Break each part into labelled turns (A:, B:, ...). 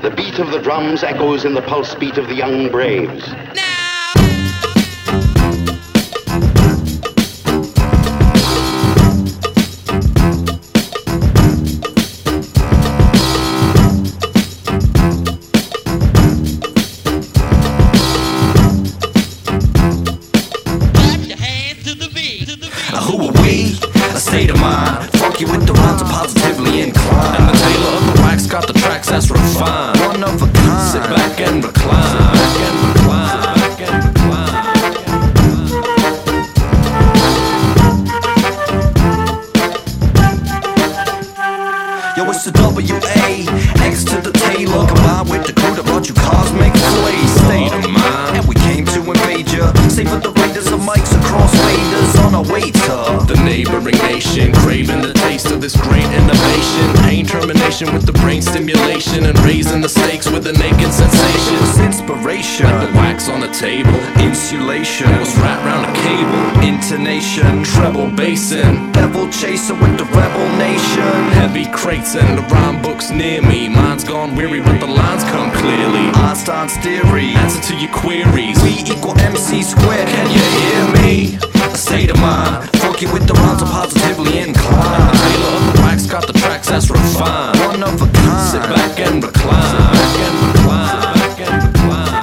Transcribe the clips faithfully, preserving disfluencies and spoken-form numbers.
A: The beat of the drums echoes in the pulse beat of the young braves.
B: Who are we? A state of mind. Funky with the rhymes are positively inclined. And the tailor of the wax got the tracks that's refined. One of a kind. Sit back and recline. Sit back and recline. Sit back and recline. Yo, it's the W A X to the Taylor, combined with the crew that brought you cosmic flavor. State of mind. And we came to invade ya. Save for the raiders of mics across faders on our way to the neighboring nation, craving the taste of this great innovation. Pain termination with the brain stimulation, and raising the stakes with a naked sensation. It was inspiration, like the wax on the table. Insulation was wrapped round a cable. Intonation, treble basin, devil chaser with the rebel nation. Heavy crates and the rhyme books near me. Mine's gone weary, but the lines come clearly. Einstein's theory, answer to your queries. We equal M C squared, can you hear me? A state of mind, funky with the rhymes are positively inclined. The tailor of the wax got the tracks that's refined. One of a kind. Sit back and recline. Sit back and recline. Sit back and recline.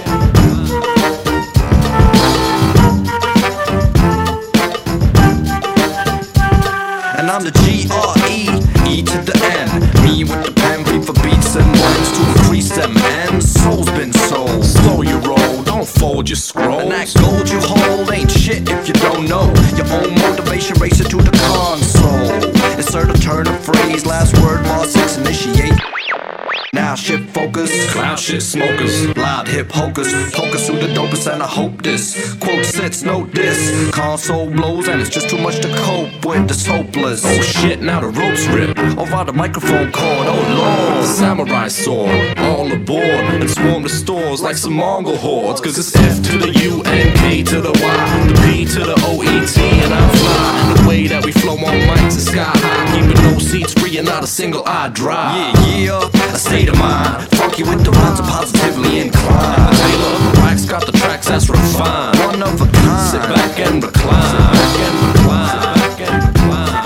B: And I'm the G R E, E to the N. Me with the pen, beat for beats and ones to increase them ends. Soul's been sold. Slow your roll, don't fold your scroll. And that gold you hold ain't shit if you don't know. Your own motivation racer to the console. Insert a turn of phrase, last word, bar six, initiate. Now shift focus, cloud shit smokers, loud hip hokers, focus through the dopest, and I hope this quote sits, note this. Console blows and it's just too much to cope with, it's hopeless. Oh shit, now the ropes rip, over the microphone cord, oh lord. Samurai sword, all aboard, and swarm the stores like some Mongol hordes. Cause it's F to the U and K to the Y, the P to the O E T, and I fly. The way that we flow on mics is sky high, keeping no seats free and not a single eye dry. Yeah, yeah, a state of mind, funky with the rhymes are positively inclined. The tailor of the wax got the tracks that's refined. One of a kind. Sit back and recline. Sit back and recline. Sit back and recline.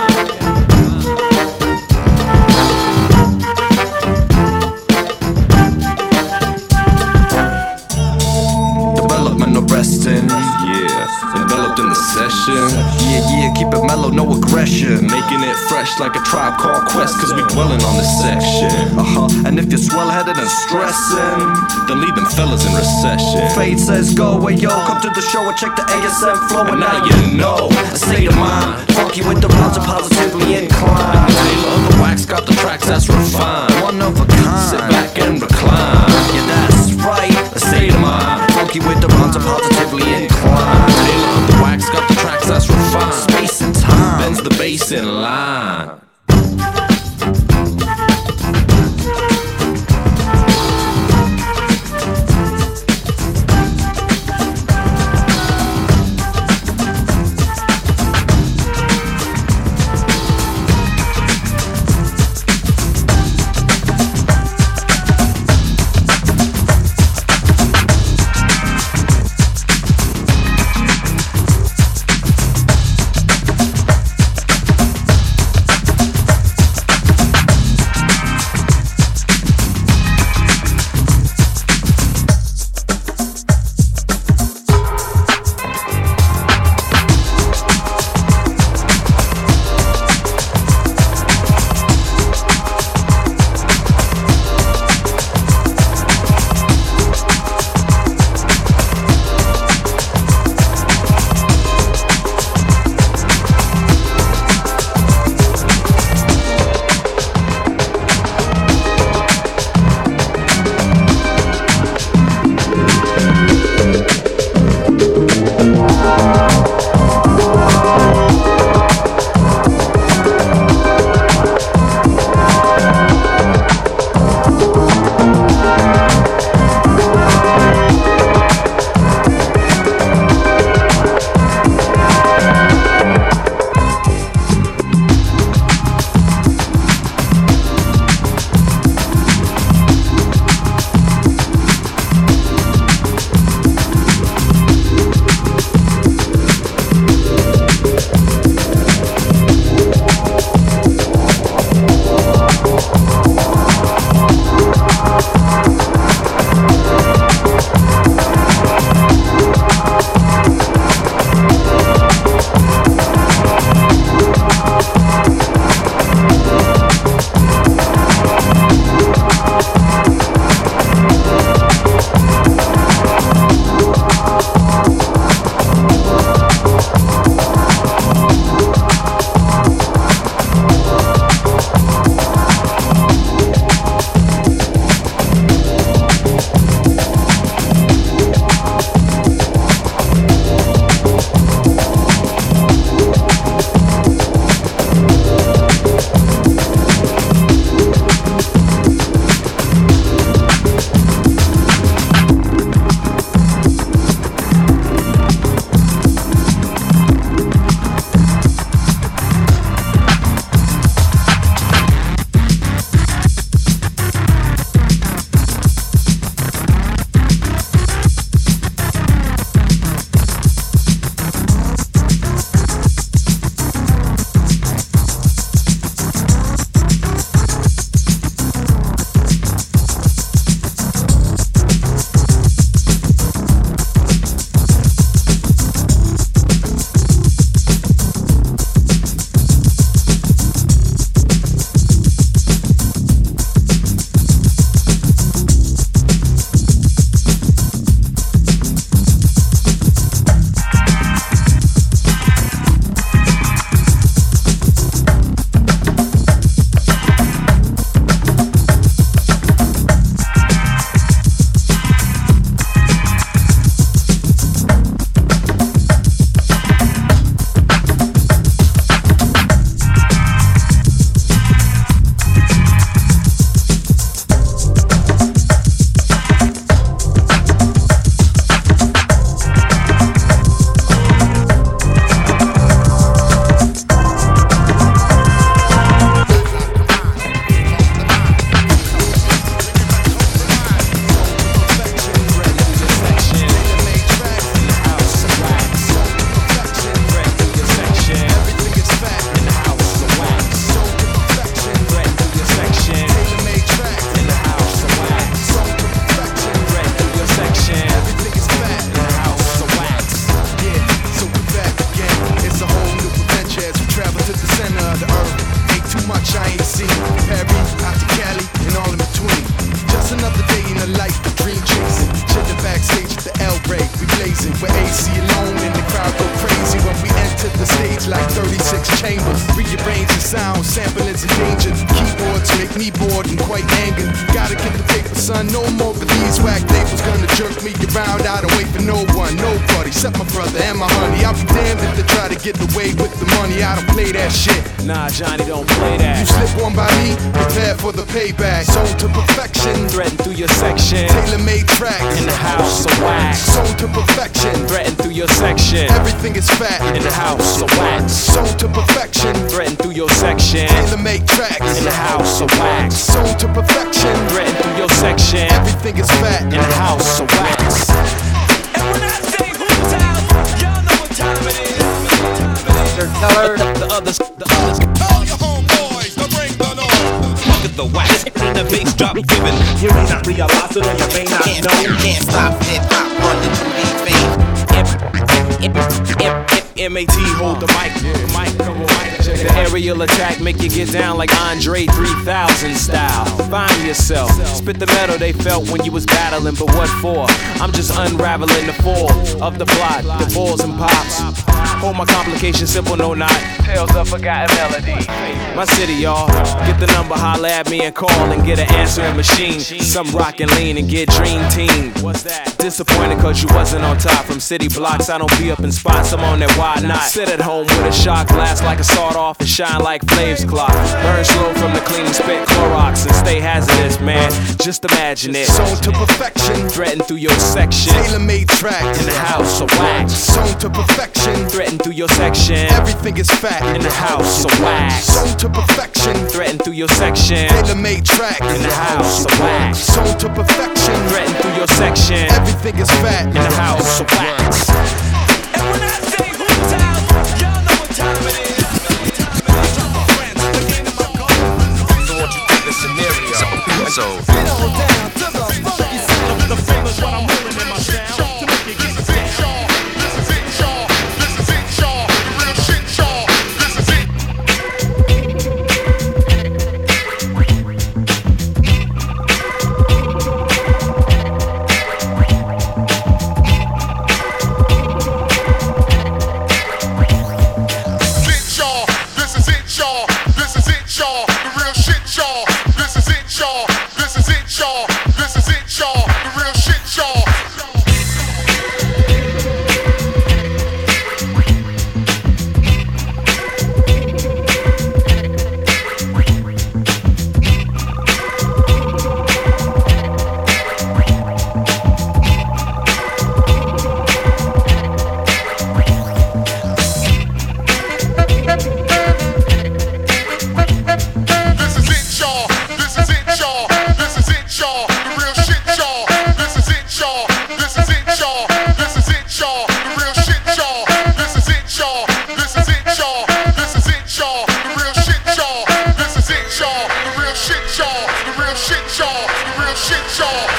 B: Development arresting, yeah. Enveloped in the session, yeah, yeah. Keep it mellow, no aggression. Making it fresh like a Tribe Called Quest, cause we dwelling on this section. Uh-huh, and if you're swell-headed and stressing, then leave them fellas in recession. Fate says go, hey yo, come to the show and check the A S M flow. And now you know, a state of mind, funky with the rhymes are positively inclined. The tailor of the wax got the tracks that's refined. One of a kind. Sit back and recline. Yeah, that's right, a state of mind, funky with the rhymes are positively inclined. The tailor of the wax got the tracks that's refined. Space and time bends the bass in line.
C: a life for dream chasing. Chillin' backstage at the El Rey, we blazing. With A C alone and the crowd go crazy when we enter the stage like thirty-six chambers. Rearrange the sound, sampling's endangered. Keyboards make me bored and quite angered. Gotta get the paper, son, no more of these whack labels gonna jerk me around. I don't wait for no one, nobody, except my brother and my honey. I'll be damned if they try to get away with the money. I don't play that shit.
D: Nah, Johnny, don't play that.
C: You slip one by me, prepare for the payback. Sold to perfection,
D: Threaten through your section.
C: tailor-made tracks.
D: In the house of wax.
C: Sold to perfection,
D: Threaten through your section.
C: everything is fat.
D: In the house of wax.
C: Sold to perfection,
D: Threaten through your section.
C: tailor-made tracks.
D: In the house of wax.
C: Sold to perfection,
D: Threaten through your section.
C: everything is fat.
D: In the house of wax.
E: And when I say who's out, y'all know what time it is.
D: Mister Teller. The others, the others.
F: Call your homeboys to bring the noise. Look at the wax, the bass drop giving.
G: You may not realize it or you may not
H: Can't,
G: know.
H: can't stop hip hop, run the two D fame.
D: M A T hold the mic, the mic, come on, mic check. The aerial attack make you get down like Andre three thousand style. Find yourself, spit the metal they felt when you was battling, but what for? I'm just unraveling the fall of the plot, the balls and pops. Hold my complications simple, no not. Tales of forgotten melody. My city, y'all. Get the number, holla at me and call and get an answering machine. Some rock and lean and get dream team. What's that? Disappointed cause you wasn't on top. From city blocks, I don't be up in spots. I'm on that why not? Sit at home with a shot glass like a sawed off and shine like Flaves clock. Burn slow from the cleaning spit Clorox and stay hazardous, man. Just imagine it.
C: Sold to perfection,
D: Threaten through your section.
C: tailor-made tracks.
D: In the house of wax.
C: Sold to perfection,
D: Threaten through your section.
C: everything is fat.
D: In the house of wax.
C: Sold to perfection,
D: Threaten through your section.
C: tailor-made tracks.
D: In the house of wax.
C: Sold to perfection,
D: Threaten through your section.
C: everything is fat.
D: In the house of wax.
E: And when I say who's out, y'all know what time it is.
F: So what you think the scenario? So,
E: Get on down to the funky sound. The famous what I'm rolling in my sound. To make you get down.
F: this is it, y'all. This is it, y'all. The real shit, y'all. This is it. Shit, y'all. This is it, y'all. This is it, y'all. The real shit, y'all. This is it, y'all. This is it, y'all. This is it, y'all. The real shit, y'all. This is it, y'all. This is it, y'all. This is it, y'all. The real shit, y'all. This is it, y'all. This is it, y'all. This is it, y'all. The real shit, y'all. This is it, y'all. This is it, y'all. This is it, y'all. The real shit, y'all. This is it, y'all. The real shit, y'all. The real shit, y'all. The real shit, y'all.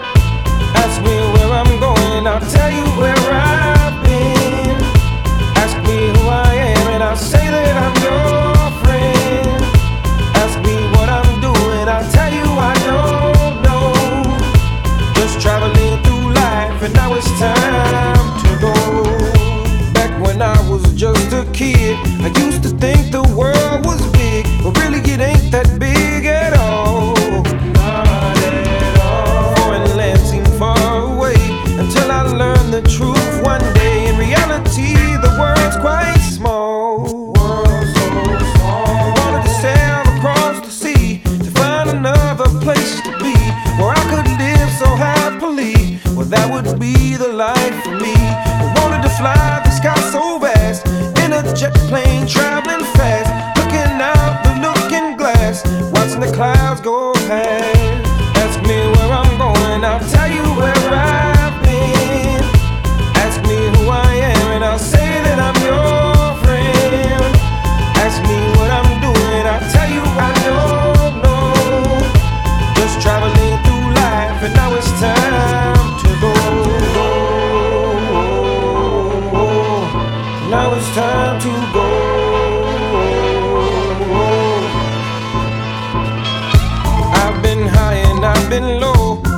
I: Ask me where I'm going, I'll tell you where I've been. Ask me who I am, and I'll say that I'm your friend. Ask me what I'm doing, I'll tell you I don't know. Just traveling through life, and now it's time to go. Back when I was just a kid, I used to think the world was big, but really it ain't that big at all. Not at all. Foreign land seemed far away until I learned the truth one day. In reality, the world's quite small. World's so small. I wanted to sail across the sea to find another place to be where I could live so happily. Well, that would be the life for me. I wanted to fly the sky so vast in a jet plane traveling fast, looking out the looking glass, watching the clouds go past. Ask me where I'm going, I'll tell you where I've been. Ask me who I am, and I'll say that I'm your friend. Ask me what I'm doing, I'll tell you I don't know. Just traveling through life, and now it's time to go.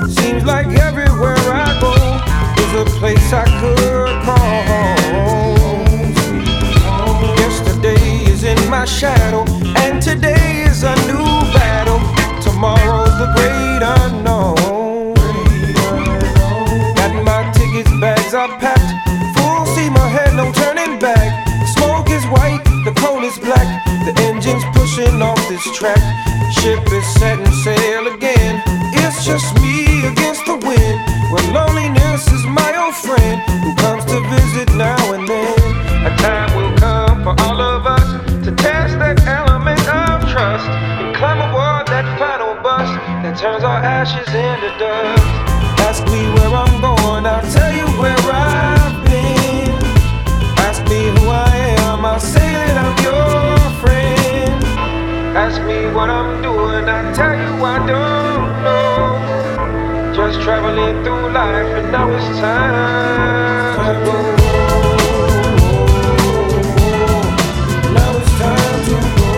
I: Seems like everywhere I go is a place I could call home. Yesterday is in my shadow, and today is a new battle. Tomorrow's the great unknown. Got my tickets, bags are packed, full steam ahead, no turning back. Smoke is white, the coal is black, the engine's pushing off this track. Ship is setting sail again. It's just me against the wind, where loneliness is my old friend who comes to visit now and then. A time will come for all of us to test that element of trust and climb aboard that final bus that turns our ashes into dust. Ask me where I'm going, I'll tell you where I've been. Ask me who I am, I'll say that I'm your friend. Ask me what I'm doing, I'll tell you I don't know. Just traveling through life and now it's time to go. Now it's time to go.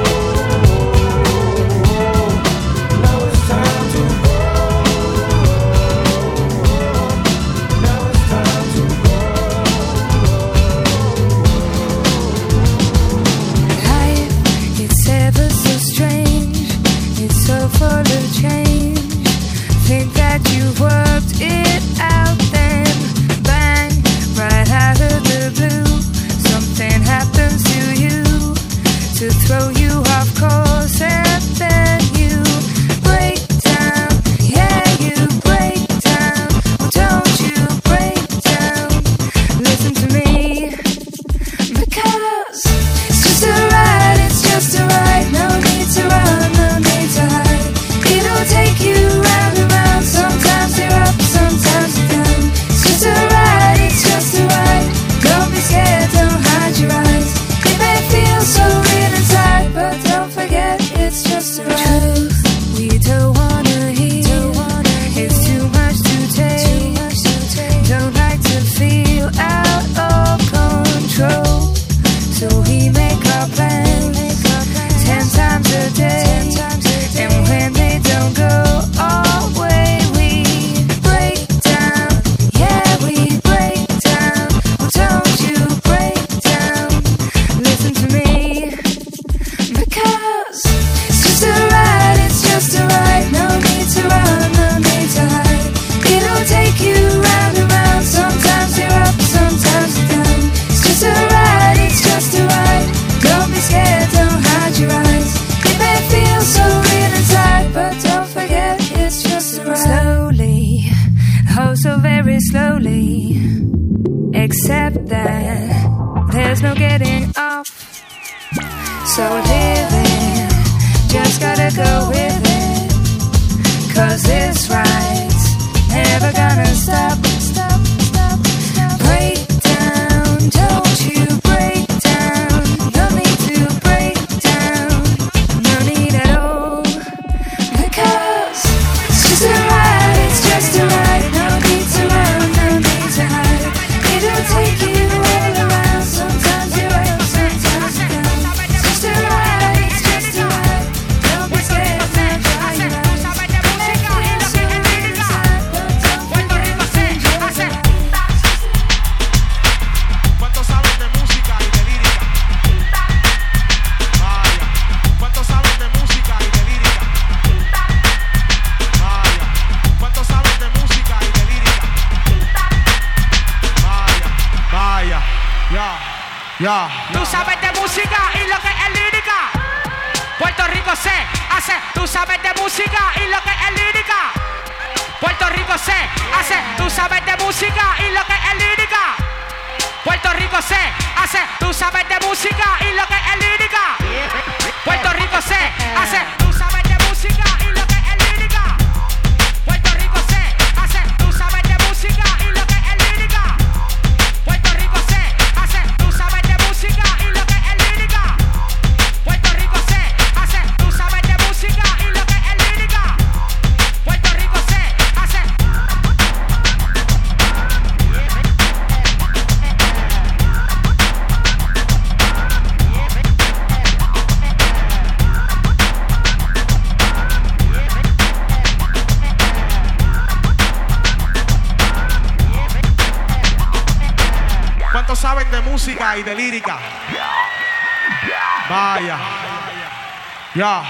I: Now it's time to go. Now it's time to go.
J: Life, it's ever so strange. It's so full of change. Think that you've worked it out, then bang, right out of the blue, something happens to you to throw you off course, and then you break down. Yeah, you break down. Well, don't you break down. Listen to me, because it's just a ride, it's just a ride. No need to run, no need to hide. It'll take you round and round. Sometimes you're up, sometimes you're down. It's just a ride, it's just a ride. Don't be scared, don't hide your eyes. It may feel so real inside, but don't forget it's just a ride. Truth we don't wanna hear, it's too much to take. Don't like to feel out of control, so we make our plans ten times a day. And when they don't go our way, we break down. Yeah, we break down. Well, don't you break down. Listen to me, because it's just a ride, it's just a ride. No need to run, no need to hide. It'll take you round and round. Sometimes you're up, sometimes you're down. It's just a ride, it's just a ride. Don't be scared, don't hide your eyes. It may feel so real inside, but don't forget it's just a ride. Slowly, oh so very slowly, accept that there's no getting off. So living, just gotta go with it, 'cause this ride's never gonna stop. Stop, stop, stop. Break down, don't you break down. No need to break down, no need at all, because it's just a ride, it's just a ride. No need to run, no need to hide. It'll take you all around. Sometimes you're up, sometimes you're down. It's just a ride, it's just a ride. Don't be scared, don't dry your eyes.
E: ¿Cuántos saben de música y de lírica? Vaya. ¿Cuántos saben de música y de lírica? Vaya. ¿Cuántos saben de música y de lírica? Vaya. Vaya. Ya. Ya.
K: Tú sabes de música y lo que es lírica. Puerto Rico se hace. Tú sabes de música y lo que es lírica. Puerto Rico se hace. Tú sabes de música y lo que es lírica. Puerto Rico se hace. Tú sabes de música y lo que es lírica. Puerto Rico se hace. Tú sabes de música y lo que es lírica. Puerto Rico se hace. Tú sabes de música y lo que es lírica. Puerto Rico se hace. Tú sabes de música y lo que es lírica. Puerto Rico se hace. Tú sabes de música y lo que es lírica. Puerto Rico se hace.
L: saben de música y de lírica. Vaya. Ya.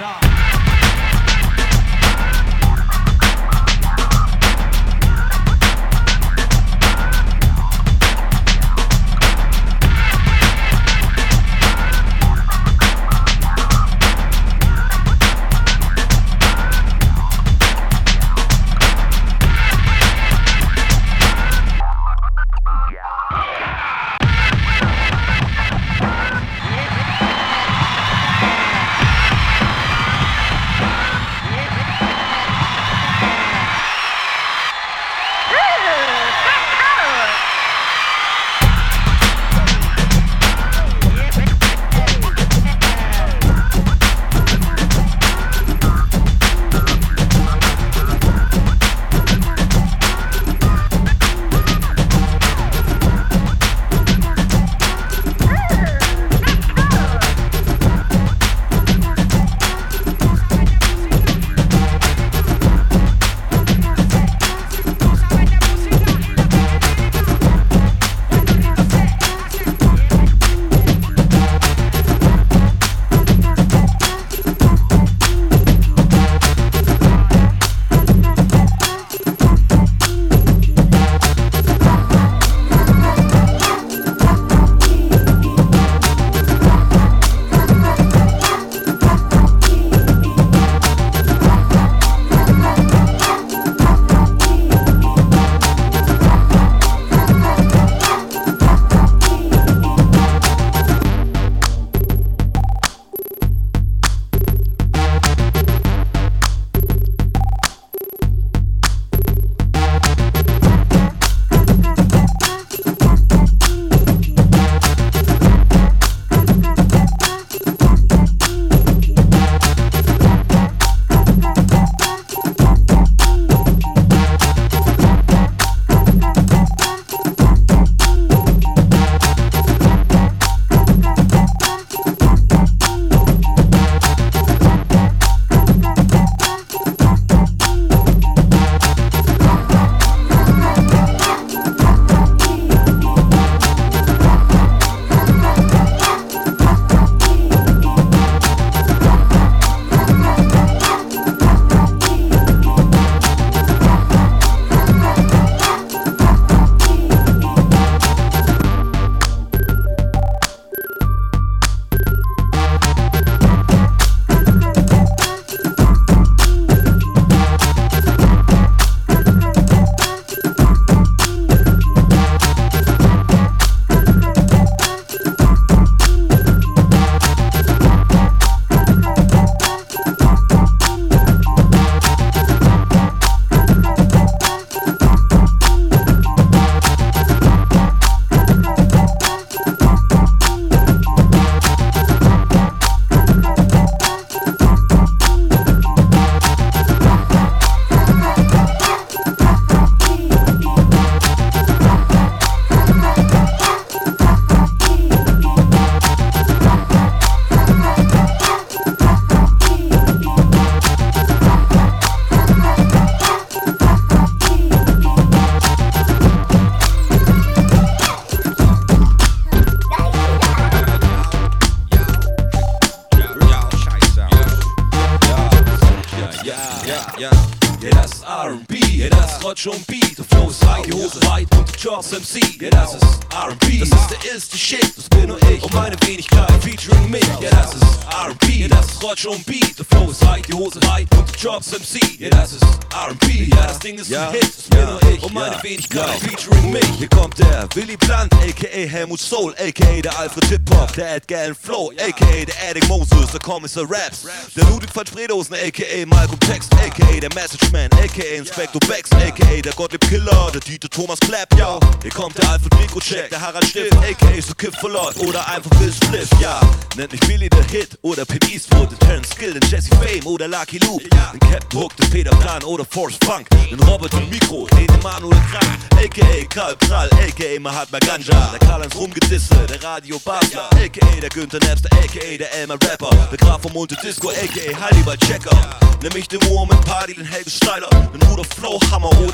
M: Rotsch und Beat, der Flow ist high, die Hose weit und die Jaws M C. Ja, das ist R and B, das ist der erste Shit, das bin nur ich und meine Wenigkeit featuring mich. Ja, das ist R and B, ja, das ist Rotsch und Beat, der Flow ist high, die Hose weit und die Jaws M C. Ja, das ist R and B, ja, das Ding ist ein Hit, das bin nur ich und meine Wenigkeit featuring mich. Hier kommt der Willy Blunt, aka Helmut Soul, aka der Alfred Hip-Hop, der Edgar Flow, aka der Eddie Moses, der Kommissar Raps, der Ludwig van Spredosen, aka Malcolm Text, aka der Message Man, aka Inspector Becks, aka der Gottlieb Killer, der Dieter Thomas Clapp, ja. Hier kommt der Alfred Mikrocheck, der Harald Stift, aka so Kid for Lot oder einfach Will Spliff, ja. Nennt mich Billy der Hit oder Pim Eastwood, den Terrence Skill, den Jesse Fame oder Lucky Luke, den Captain Hook, den Peter Plan oder Force Funk, den Robert und Mikro, den Emanuel Krank, aka Karl Prall, aka Mahatma Ganja, der Karl-Heinz Rumgedisse, der Radio Basler, aka der Günther Napster, aka der Elmer Rapper, der Graf vom Monte Disco, aka Hannibal Checker. Nimm mich den Wurm mit Party, den Helge Steiler, den Rudolf Flow Hammer oder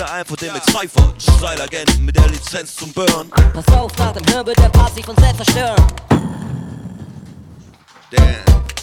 M: oder einfach den mit Cypher. Style-Agenten mit der Lizenz zum Burn.
N: Pass auf, nach dem Hören wird der Part sich von selbst zerstören.
M: Damn.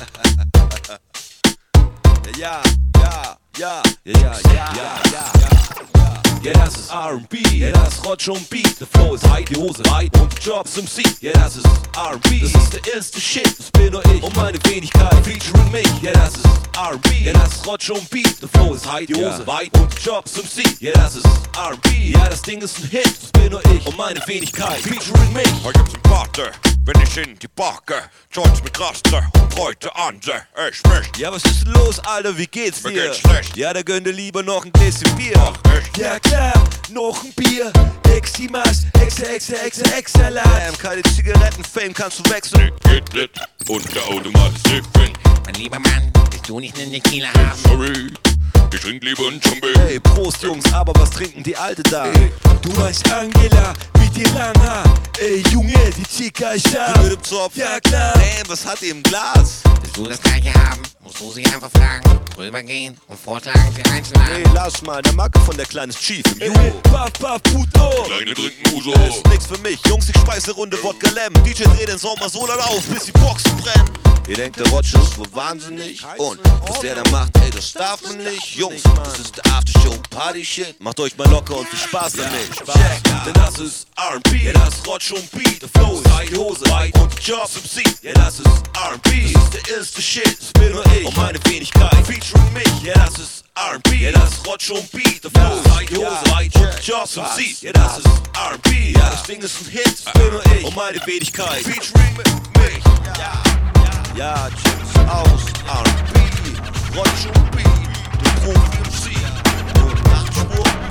M: Ja, ja, ja, ja, ja, ja, ja, ja. Ja, das ist R and B, ja, das ist Rotsch und Beat. Der Flow ist heit, die Hose weit und die Jobs im Seat. Ja, das ist R and B, das ist der erste Shit. Das bin nur ich und meine Wenigkeit featuring mich. Ja, das ist R and B, ja, das ist Rotsch und Beat. Der Flow ist heit, die Hose ja. weit und die Jobs im Seat. Ja, das ist R and B, ja, das Ding ist ein Hit. Das bin nur ich und meine Wenigkeit featuring mich.
F: Heute gibt's ein Party, wenn ich in die Barke. Joints mit Raster und heute andere. Ich möchte.
M: Ja, was ist denn los, Alter, wie geht's dir?
F: Mir geht's schlecht.
M: Ja, da gönn dir lieber noch ein Gläschen Bier.
F: Ach, echt?
M: Ja klar, noch ein Bier. Eximas, Exa, Exa, Exa, Exa-Salat. Ähm, keine Zigaretten-Fame kannst du wechseln.
F: Geht lit und der Automat ist dicken.
H: Mein lieber Mann, willst du nicht einen Tequila haben?
F: Sorry, ich trink lieber einen Zombie.
M: Hey, Prost Jungs, aber was trinken die Alte da? Ey, du weißt Angela, mit dir lang Haar. Ey Junge, die Chica ist scharf.
F: Mit dem Zopf?
M: Ja klar.
F: Damn, was hat die im Glas?
H: Willst du das gleiche haben? Musst du sie einfach fragen, rübergehen und vorschlagen, sie einzuladen.
M: Hey, lass mal, der Macke von der kleinen Chief im Jugo. Hey, Puff, Puff, Puto.
F: Kleine trinken Uso.
M: Das ist nix für mich, Jungs, ich speise Runde Wodka Lem. D J dreh den Sound mal so laut auf, bis die Boxen brennen. Ihr denkt, der Rotsch ist wohl wahnsinnig. Und was der da macht, ey, das darf man nicht. Jungs, das ist der Aftershow-Party-Shit. Macht euch mal locker und viel Spaß damit.
F: Check, denn das ist R and B, ja, das ist Rotsch und Beat. Der Flow ist heit, die Hose weit und die Jobs im Seat. Ja, das ist R and B, das ist der erste Shit. Das bin nur ich und meine Wenigkeit featuring mich. Ja, das ist R and B, ja, das ist Rotsch und Beat. Der Flow ist heit, die Hose weit und die Jobs im Seat. Ja, das ist R and B, ja, das Ding ist ein Hit. Das bin nur ich und meine Wenigkeit featuring mich. Ja.
M: Ja, check's aus, R and B, Rotsch und Beat, der Profi im Seat, und Nachtspur.